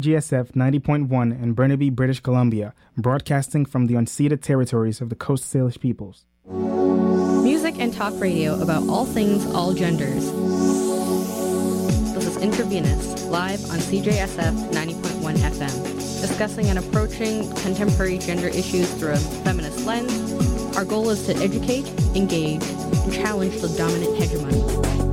GSF 90.1 in Burnaby, British Columbia, broadcasting from the unceded territories of the Coast Salish peoples. Music and talk radio about all things, all genders. This is Intravenous, live on CJSF 90.1 FM, discussing and approaching contemporary gender issues through a feminist lens. Our goal is to educate, engage, and challenge the dominant hegemony.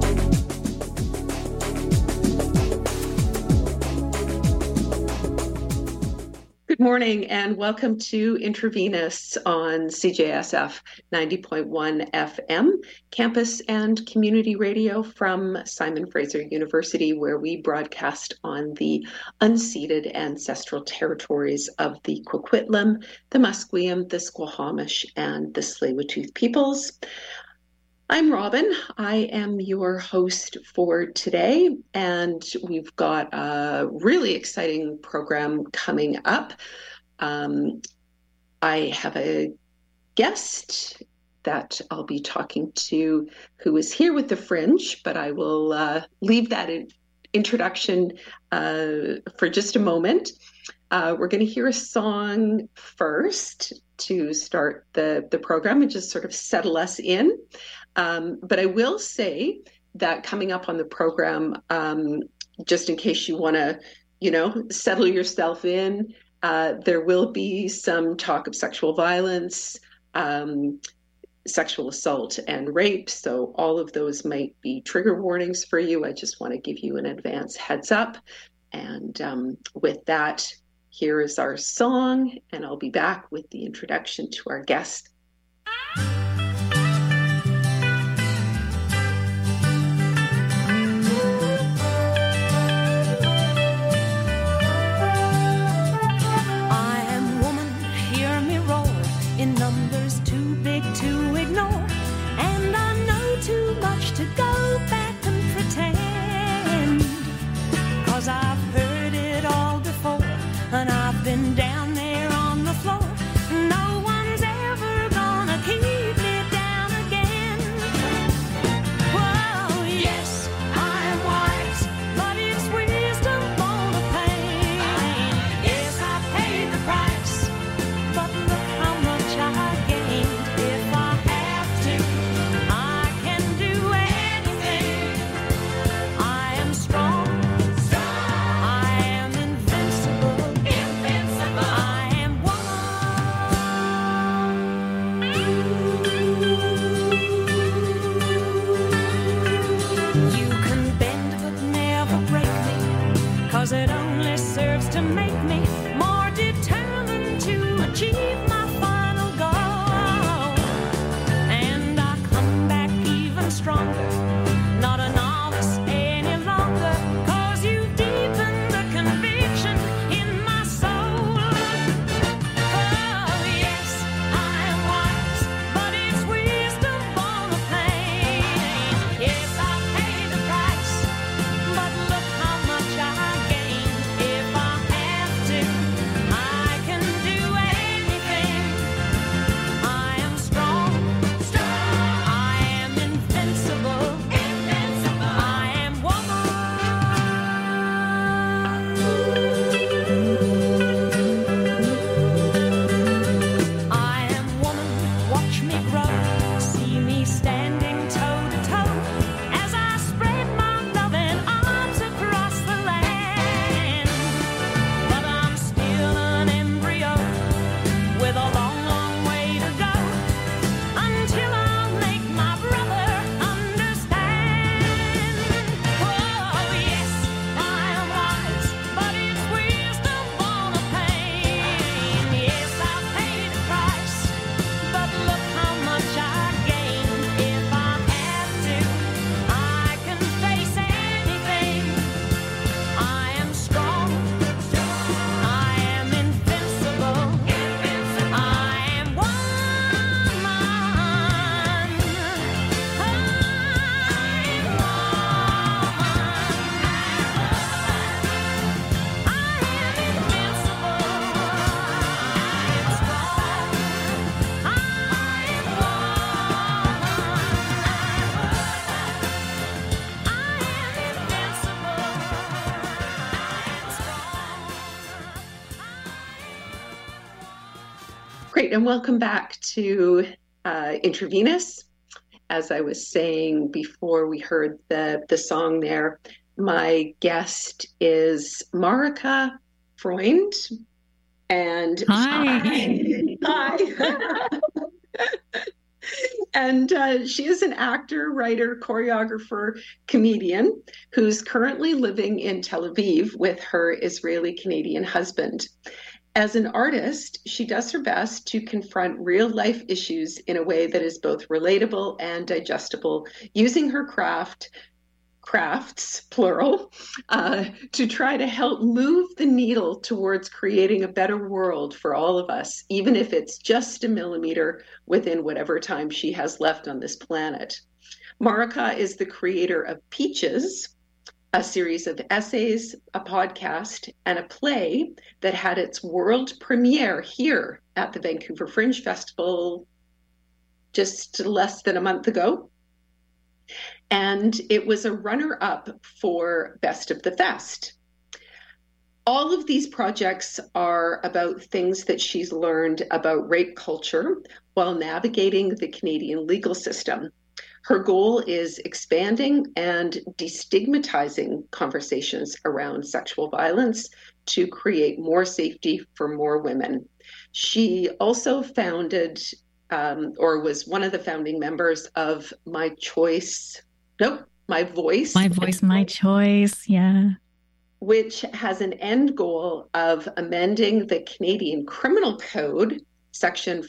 Good morning and welcome to Intravenous on CJSF 90.1 FM, campus and community radio from Simon Fraser University, where we broadcast on the unceded ancestral territories of the Coquitlam, the Musqueam, the Squamish, and the Tsleil-Waututh peoples. I'm Robin. I am your host for today, and we've got a really exciting program coming up. I have a guest that I'll be talking to who is here with the Fringe, but I will leave that introduction for just a moment. We're going to hear a song first to start the program and just sort of settle us in. But I will say that coming up on the program, just in case you want to, settle yourself in, there will be some talk of sexual violence, sexual assault, and rape. So all of those might be trigger warnings for you. I just want to give you an advance heads up. And with that, here is our song, and I'll be back with the introduction to our guest. In numbers too big to ignore, and I know too much to go back and pretend, 'cause I've heard it all before, and I've been down there on the floor. No one's ever Great, and welcome back to Intravenous. As I was saying before we heard the song there, my guest is Marika Freund. And hi. And she is an actor, writer, choreographer, comedian who's currently living in Tel Aviv with her Israeli-Canadian husband. As an artist, she does her best to confront real-life issues in a way that is both relatable and digestible, using her crafts, plural, to try to help move the needle towards creating a better world for all of us, even if it's just a millimeter within whatever time she has left on this planet. Marika is the creator of Peaches, a series of essays, a podcast, and a play that had its world premiere here at the Vancouver Fringe Festival just less than a month ago. And it was a runner-up for Best of the Fest. All of these projects are about things that she's learned about rape culture while navigating the Canadian legal system. Her goal is expanding and destigmatizing conversations around sexual violence to create more safety for more women. She also founded or was one of the founding members of My Voice, My Voice, My Choice, yeah. Which has an end goal of amending the Canadian Criminal Code, Section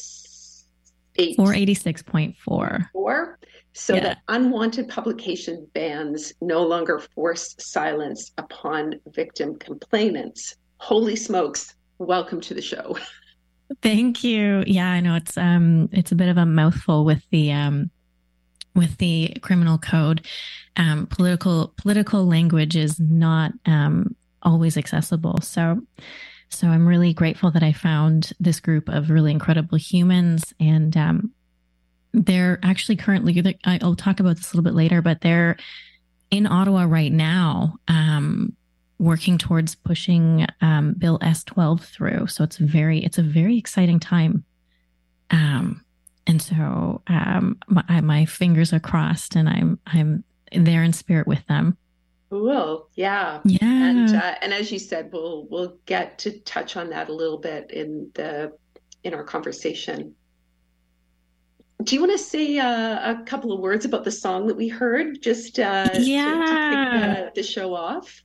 486.4. So that unwanted publication bans no longer force silence upon victim complainants. Holy smokes, welcome to the show. Thank you. Yeah, I know it's a bit of a mouthful with the criminal code. Political language is not always accessible. So I'm really grateful that I found this group of really incredible humans, and they're actually currently, I'll talk about this a little bit later, but they're in Ottawa right now, working towards pushing Bill S-12 through. So it's a very exciting time. And so my fingers are crossed, and I'm there in spirit with them. Cool. Yeah. Yeah. And as you said, we'll get to touch on that a little bit in our conversation. Do you want to say a couple of words about the song that we heard, just to kick the show off?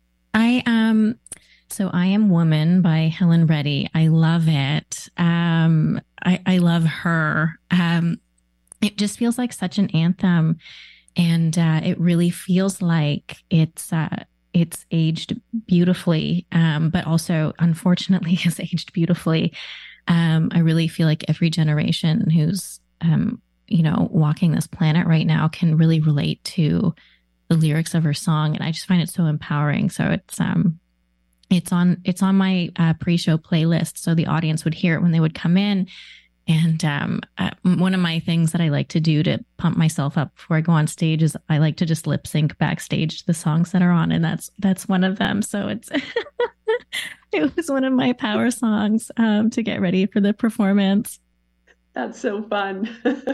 So I Am Woman by Helen Reddy. I love it. I love her. It just feels like such an anthem, and it really feels like it's aged beautifully, but also unfortunately has aged beautifully. I really feel like every generation who's walking this planet right now can really relate to the lyrics of her song, and I just find it so empowering. So it's on my pre-show playlist, so the audience would hear it when they would come in. And one of my things that I like to do to pump myself up before I go on stage is I like to just lip sync backstage to the songs that are on, and that's one of them. So it was one of my power songs to get ready for the performance. That's so fun.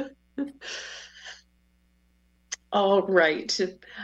All right.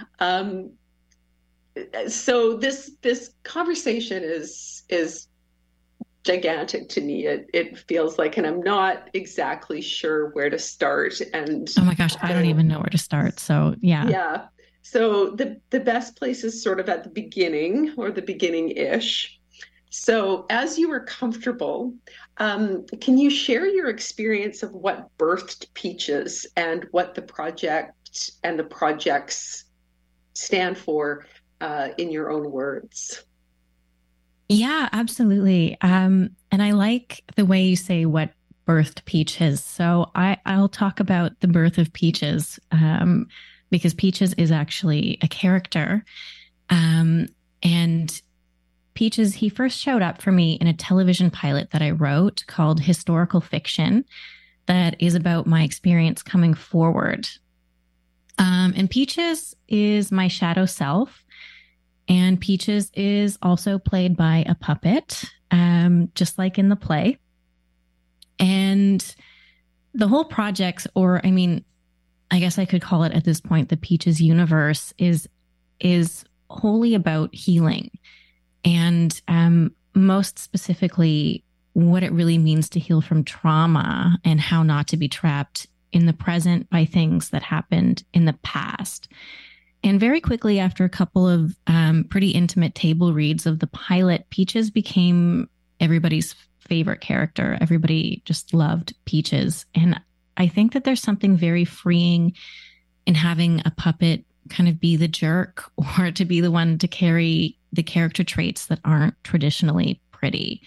So this conversation is gigantic to me. It feels like, and I'm not exactly sure where to start. And oh my gosh, I don't even know where to start. So yeah. Yeah. So the best place is sort of at the beginning, or the beginning-ish. So as you were comfortable, can you share your experience of what birthed Peaches and what the project and the projects stand for in your own words? Yeah, absolutely. And I like the way you say what birthed Peaches. So I'll talk about the birth of Peaches, because Peaches is actually a character. And Peaches, he first showed up for me in a television pilot that I wrote called Historical Fiction, that is about my experience coming forward. And Peaches is my shadow self. And Peaches is also played by a puppet, just like in the play. And the whole project, or I mean, I guess I could call it at this point, the Peaches universe is wholly about healing. And most specifically, what it really means to heal from trauma and how not to be trapped in the present by things that happened in the past. And very quickly, after a couple of pretty intimate table reads of the pilot, Peaches became everybody's favorite character. Everybody just loved Peaches. And I think that there's something very freeing in having a puppet kind of be the jerk, or to be the one to carry the character traits that aren't traditionally pretty.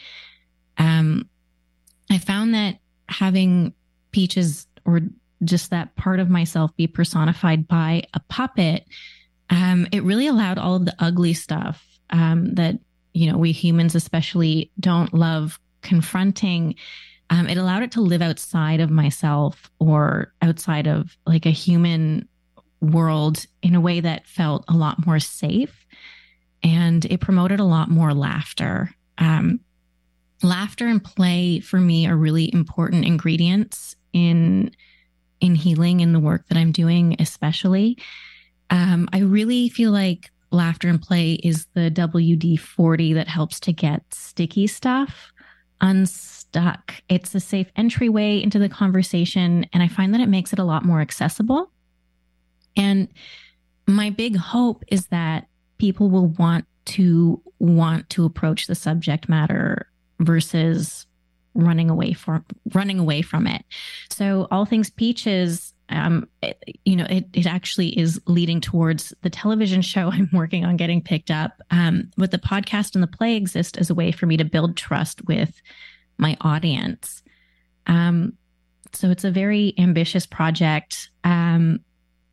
I found that having Peaches, or just that part of myself, be personified by a puppet, it really allowed all of the ugly stuff that, you know, we humans especially don't love confronting. It allowed it to live outside of myself, or outside of like a human world, in a way that felt a lot more safe. And it promoted a lot more laughter. Laughter and play for me are really important ingredients in healing, in the work that I'm doing, especially. I really feel like laughter and play is the WD-40 that helps to get sticky stuff unstuck. It's a safe entryway into the conversation, and I find that it makes it a lot more accessible. And my big hope is that people will want to approach the subject matter versus running away from it. So All Things Peaches, it actually is leading towards the television show I'm working on getting picked up. But the podcast and the play exist as a way for me to build trust with my audience. So it's a very ambitious project. So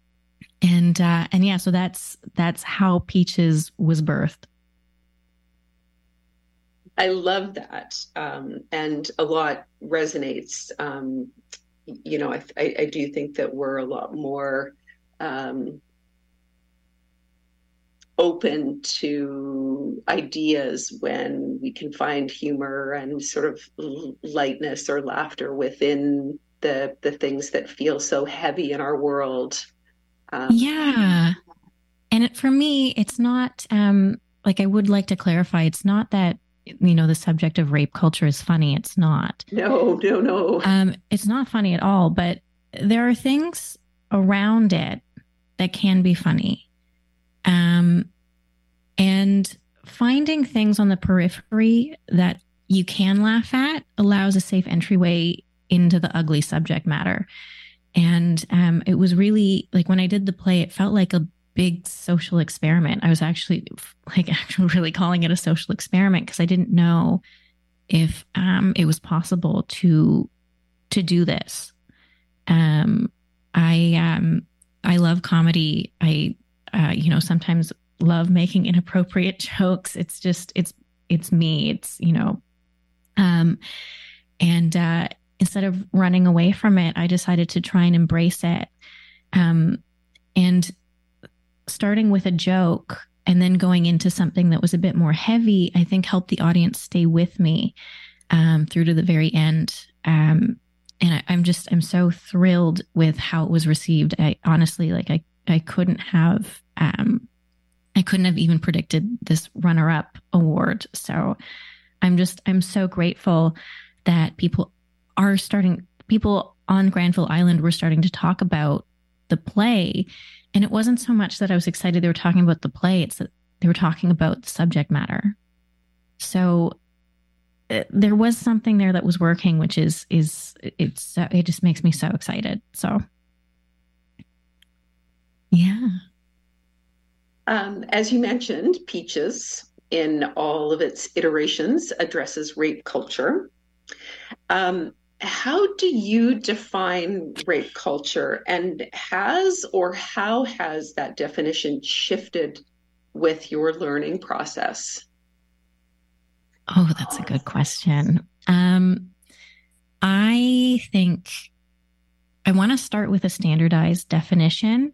that's how Peaches was birthed. I love that. And a lot resonates. I do think that we're a lot more open to ideas when we can find humor and sort of lightness or laughter within the things that feel so heavy in our world. Yeah. And for me, it's not, I would like to clarify, it's not that, the subject of rape culture is funny. It's not. No. It's not funny at all, but there are things around it that can be funny. And finding things on the periphery that you can laugh at allows a safe entryway into the ugly subject matter. And it was really like, when I did the play, it felt like a big social experiment. I was actually really calling it a social experiment, because I didn't know if it was possible to do this. I love comedy. I sometimes love making inappropriate jokes. It's just it's me. It's instead of running away from it, I decided to try and embrace it. And starting with a joke and then going into something that was a bit more heavy, I think helped the audience stay with me through to the very end. And I'm so thrilled with how it was received. I honestly, I couldn't have even predicted this runner-up award. So I'm so grateful that people on Granville Island were starting to talk about the play. And it wasn't so much that I was excited they were talking about the play, it's that they were talking about the subject matter. So there was something there that was working, which it just makes me so excited. So, yeah. As you mentioned, Peaches, in all of its iterations, addresses rape culture. How do you define rape culture, and how has that definition shifted with your learning process? Oh, that's a good question. I think I want to start with a standardized definition.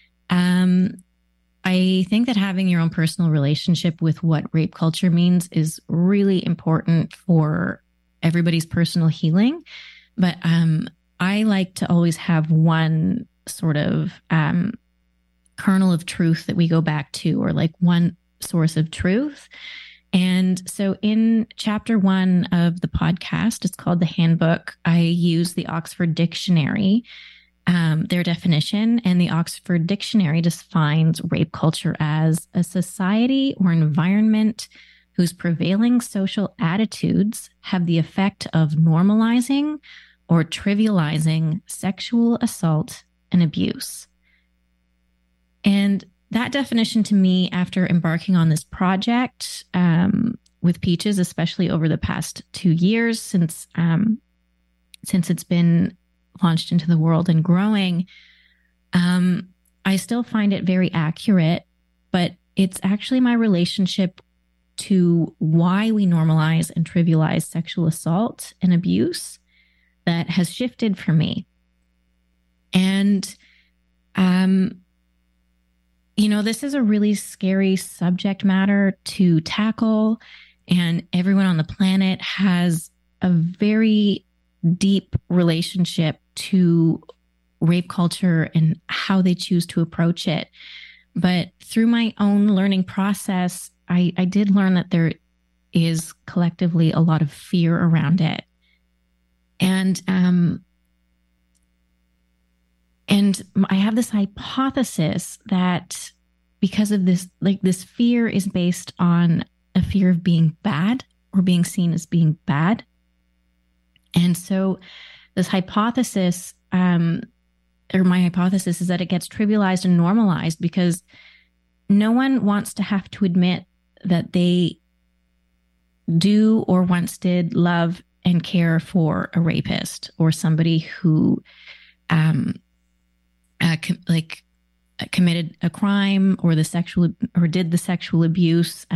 I think that having your own personal relationship with what rape culture means is really important for everybody's personal healing. But I like to always have one sort of kernel of truth that we go back to, or like one source of truth. And so in chapter 1 of the podcast, it's called The Handbook, I use the Oxford Dictionary, their definition, and the Oxford Dictionary defines rape culture as a society or environment whose prevailing social attitudes have the effect of normalizing or trivializing sexual assault and abuse. And that definition to me, after embarking on this project with Peaches, especially over the past 2 years since it's been launched into the world and growing, I still find it very accurate, but it's actually my relationship to why we normalize and trivialize sexual assault and abuse that has shifted for me. And, this is a really scary subject matter to tackle, and everyone on the planet has a very deep relationship to rape culture and how they choose to approach it. But through my own learning process, I did learn that there is collectively a lot of fear around it. And I have this hypothesis that because of this, like this fear is based on a fear of being bad or being seen as being bad. And so this hypothesis, or my hypothesis, is that it gets trivialized and normalized because no one wants to have to admit that they do or once did love and care for a rapist or somebody who committed a crime or did the sexual abuse.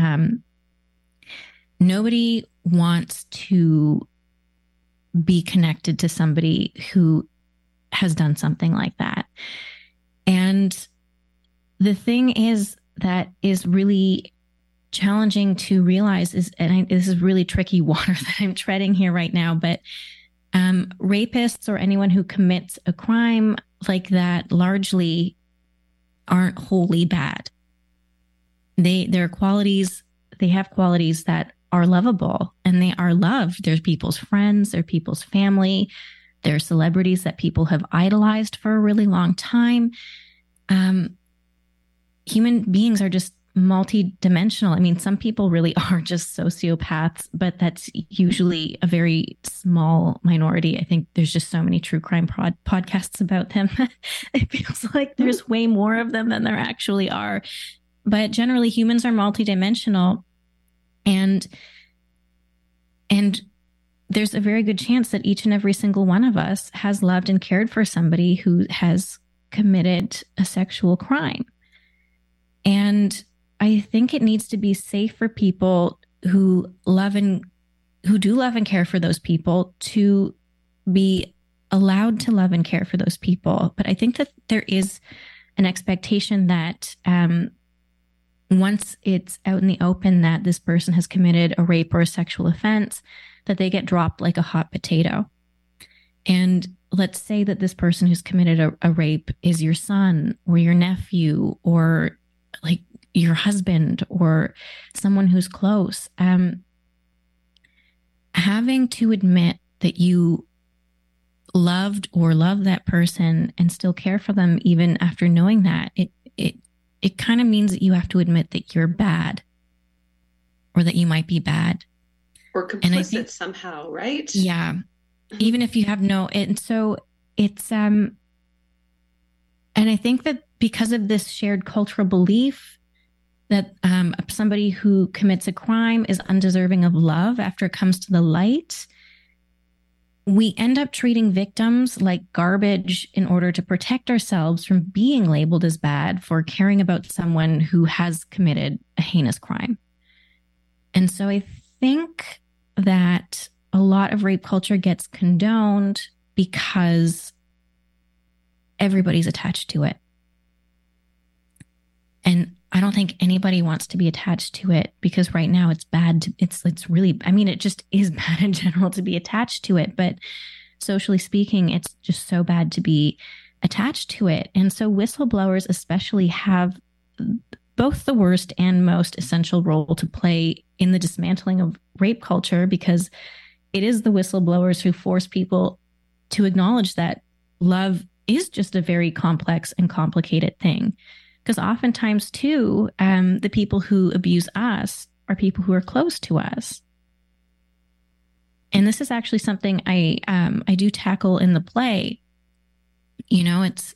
Nobody wants to be connected to somebody who has done something like that. And the thing is that is really challenging to realize is, and this is really tricky water that I'm treading here right now, but rapists or anyone who commits a crime like that largely aren't wholly bad. They have qualities that are lovable, and they are loved. They're people's friends, they're people's family, they're celebrities that people have idolized for a really long time. Human beings are just multi-dimensional. I mean, some people really are just sociopaths, but that's usually a very small minority. I think there's just so many true crime podcasts about them. It feels like there's way more of them than there actually are. But generally, humans are multi-dimensional, and there's a very good chance that each and every single one of us has loved and cared for somebody who has committed a sexual crime. And I think it needs to be safe for people who do love and care for those people to be allowed to love and care for those people. But I think that there is an expectation that once it's out in the open that this person has committed a rape or a sexual offense, that they get dropped like a hot potato. And let's say that this person who's committed a rape is your son or your nephew or like your husband or someone who's close. Having to admit that you loved or love that person and still care for them even after knowing that, it kind of means that you have to admit that you're bad or that you might be bad. Or complicit somehow, right? Yeah. Even if you have and so it's, and I think that because of this shared cultural belief that somebody who commits a crime is undeserving of love after it comes to the light, we end up treating victims like garbage in order to protect ourselves from being labeled as bad for caring about someone who has committed a heinous crime. And so I think that a lot of rape culture gets condoned because everybody's attached to it. And I don't think anybody wants to be attached to it because right now it's bad. It's really, I mean, it just is bad in general to be attached to it. But socially speaking, it's just so bad to be attached to it. And so whistleblowers especially have both the worst and most essential role to play in the dismantling of rape culture, because it is the whistleblowers who force people to acknowledge that love is just a very complex and complicated thing. Because oftentimes, too, the people who abuse us are people who are close to us. And this is actually something I do tackle in the play. It's,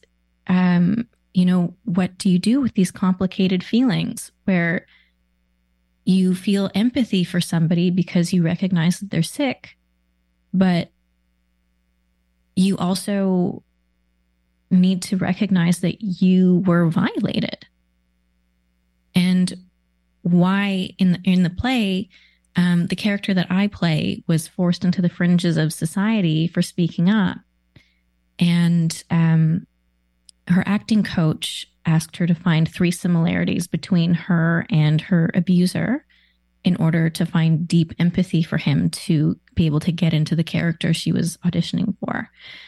what do you do with these complicated feelings where you feel empathy for somebody because you recognize that they're sick, but you also need to recognize that you were violated. And why in the play, the character that I play was forced into the fringes of society for speaking up. And her acting coach asked her to find 3 similarities between her and her abuser in order to find deep empathy for him to be able to get into the character she was auditioning for.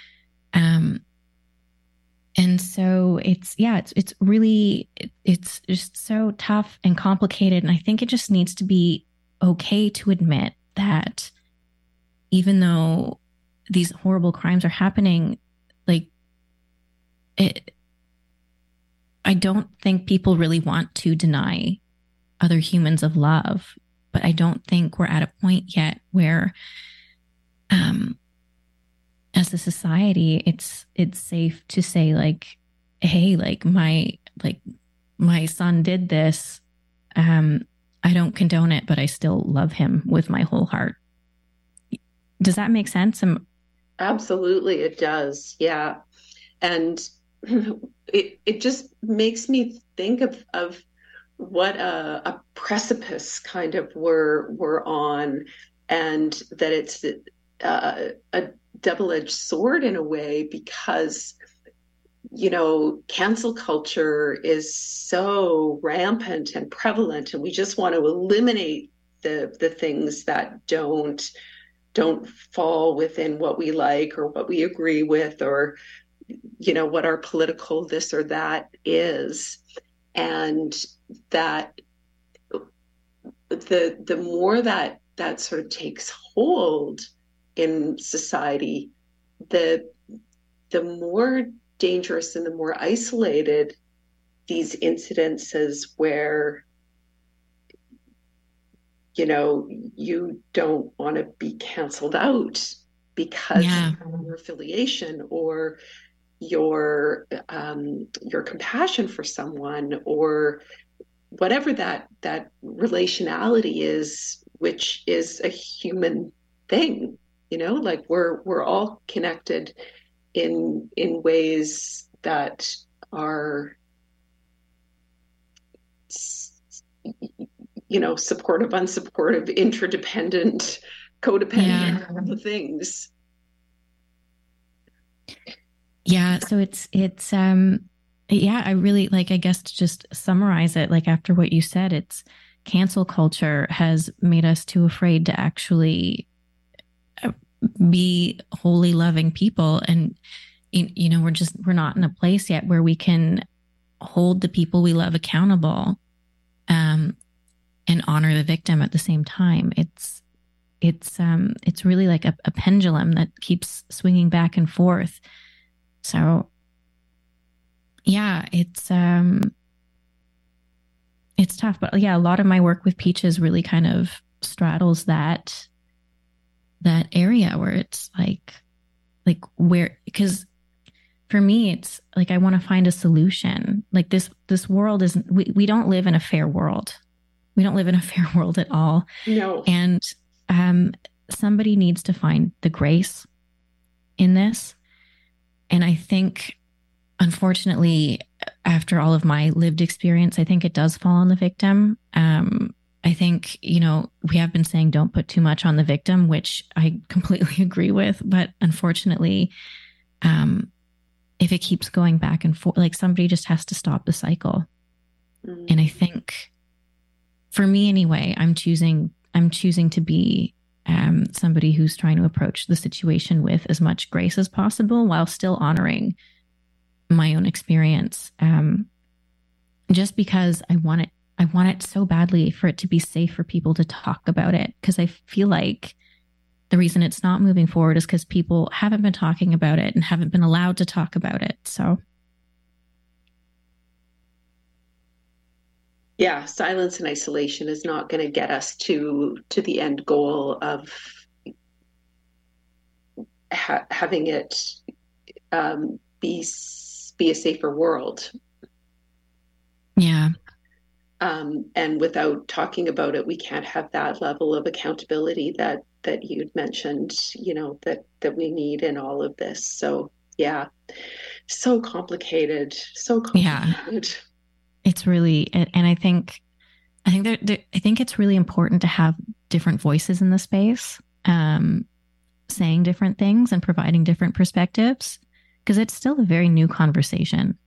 And so it's just so tough and complicated. And I think it just needs to be okay to admit that even though these horrible crimes are happening, I don't think people really want to deny other humans of love, but I don't think we're at a point yet where, as a society, it's safe to say hey, my son did this. I don't condone it, but I still love him with my whole heart. Does that make sense? Absolutely, it does. Yeah. And it just makes me think of what a precipice kind of we're on, and that it's a double-edged sword in a way, because cancel culture is so rampant and prevalent, and we just want to eliminate the things that don't fall within what we like or what we agree with, or what our political this or that is. And that the more that sort of takes hold in society, the more dangerous and the more isolated these incidences where you don't want to be canceled out because of your affiliation or your compassion for someone, or whatever that relationality is, which is a human thing. We're all connected in ways that are supportive, unsupportive, interdependent, codependent, all the things. Yeah. So it's I really I guess to just summarize it, after what you said, it's cancel culture has made us too afraid to actually be wholly loving people. And, we're not in a place yet where we can hold the people we love accountable, and honor the victim at the same time. It's really like a pendulum that keeps swinging back and forth. So yeah, it's tough, but yeah, a lot of my work with Peaches really kind of straddles that area where it's where, because for me, it's I want to find a solution. This world isn't, we don't live in a fair world. We don't live in a fair world at all. No. And somebody needs to find the grace in this. And I think, unfortunately, after all of my lived experience, I think it does fall on the victim. I think, we have been saying don't put too much on the victim, which I completely agree with. But unfortunately, if it keeps going back and forth, somebody just has to stop the cycle. Mm-hmm. And I think, for me anyway, I'm choosing to be somebody who's trying to approach the situation with as much grace as possible while still honoring my own experience. Just because I want it so badly for it to be safe for people to talk about it. Because I feel like the reason it's not moving forward is because people haven't been talking about it and haven't been allowed to talk about it. So. Yeah, silence and isolation is not going to get us to the end goal of having it be a safer world. Yeah. And without talking about it, we can't have that level of accountability that you'd mentioned, that we need in all of this. So yeah, so complicated. Yeah. It's really, and I think it's really important to have different voices in the space, saying different things and providing different perspectives, because it's still a very new conversation.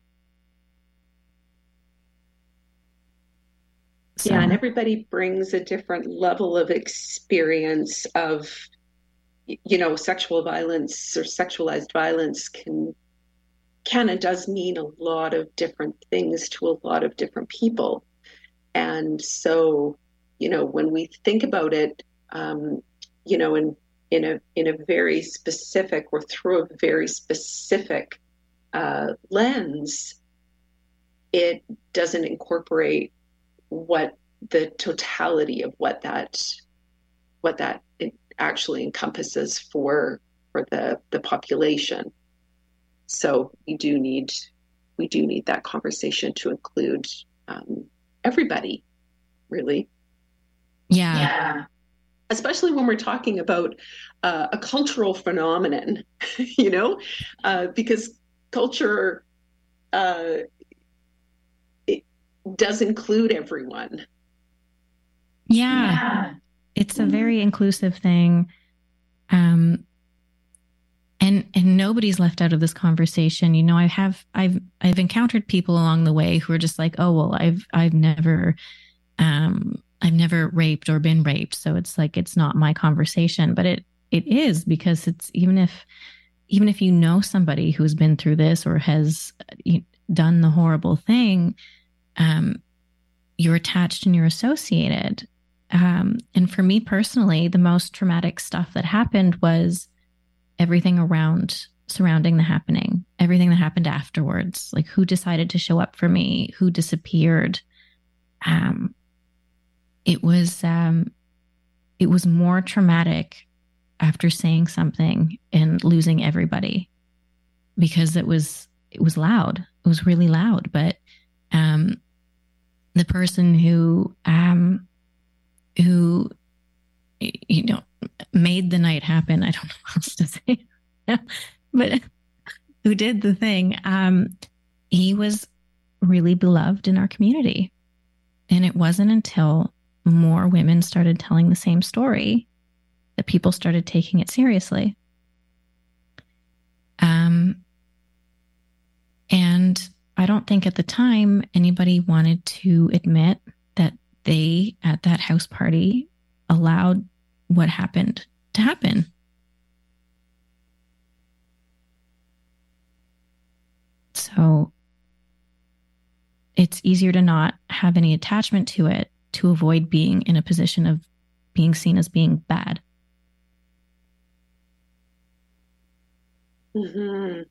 So. Yeah, and everybody brings a different level of experience of, sexual violence or sexualized violence can and does mean a lot of different things to a lot of different people. And so, when we think about it, in a very specific or through a very specific lens, it doesn't incorporate what the totality of what that it actually encompasses for the population. So we do need that conversation to include everybody, really. Yeah. Especially when we're talking about a cultural phenomenon, because culture it does include everyone. Yeah. It's a very inclusive thing. And nobody's left out of this conversation. I've encountered people along the way who are just like, oh, well, I've never raped or been raped. So it's like, it's not my conversation, but it is, because it's even if somebody who's been through this or has done the horrible thing, you're attached and you're associated. And for me personally, the most traumatic stuff that happened was everything surrounding the happening, everything that happened afterwards, like who decided to show up for me, who disappeared. It was more traumatic after saying something and losing everybody, because it was loud. It was really loud. But the person who made the night happen, I don't know what else to say, but who did the thing, he was really beloved in our community. And it wasn't until more women started telling the same story that people started taking it seriously. And I don't think at the time anybody wanted to admit that they, at that house party, allowed what happened to happen. So it's easier to not have any attachment to it, to avoid being in a position of being seen as being bad. Mm-hmm.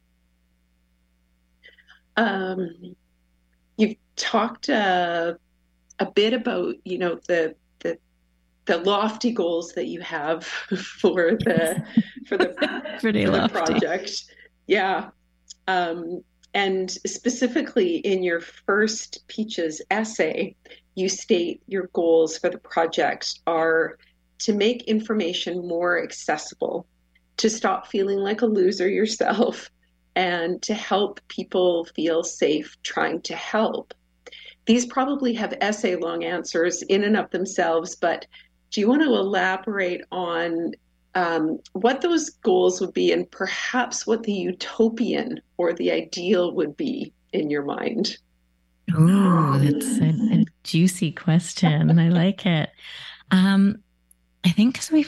You've talked a bit about, the lofty goals that you have for the project. Yeah. And specifically in your first Peaches essay, you state your goals for the project are to make information more accessible, to stop feeling like a loser yourself, and to help people feel safe trying to help. These probably have essay-long answers in and of themselves, but do you want to elaborate on what those goals would be and perhaps what the utopian or the ideal would be in your mind? Oh, that's a juicy question. I like it. I think because